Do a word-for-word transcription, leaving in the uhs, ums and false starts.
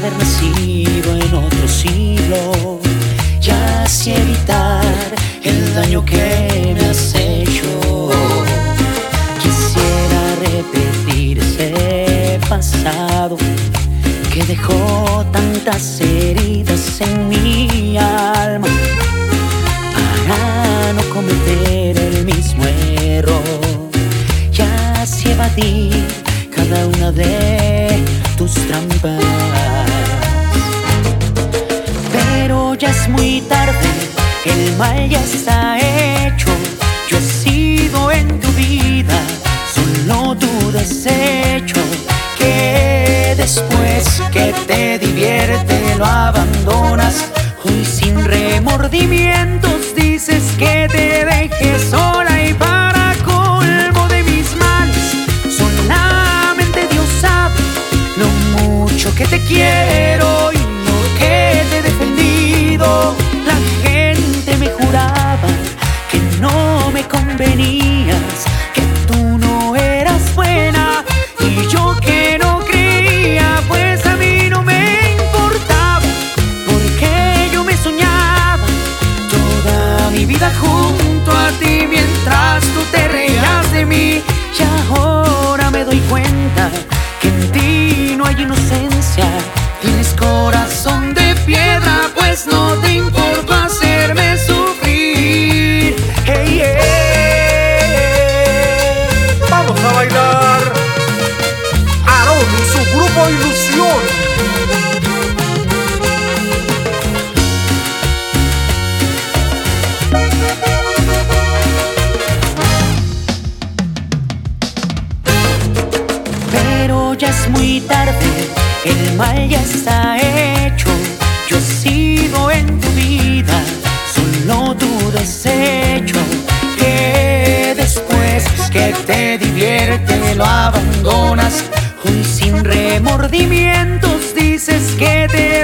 haber nacido en otro siglo, ya sé evitar el daño que me has hecho. Quisiera repetir ese pasado que dejó tantas heridas en mi alma, para no cometer el mismo error. Ya sé evadir cada una de tus trampas, pero ya es muy tarde, el mal ya está hecho. Yo he sido en tu vida solo tu desecho, que después que te divierte lo abandonas. Hoy sin remordimientos dices que te dejes sola, y para colmo de mis males solamente Dios sabe lo mucho que te quiero y lo que te he defendido. La gente me juraba que no me convenías, que tú no eras buena, y yo que no creía, pues a mí no me importaba, porque yo me soñaba toda mi vida junto a ti, mientras tú te reías de mí. Y ahora me doy cuenta que en ti no hay inocencia, tienes corazón de piedra, pues no te importó hacerme sufrir. Hey, hey. Vamos a bailar Aarón y su grupo Ilusión. Pero ya es muy tarde, el mal ya está hecho. Yo he sido en tu vida solo tu desecho, que después que te divierte lo abandonas. Hoy sin remordimientos dices que te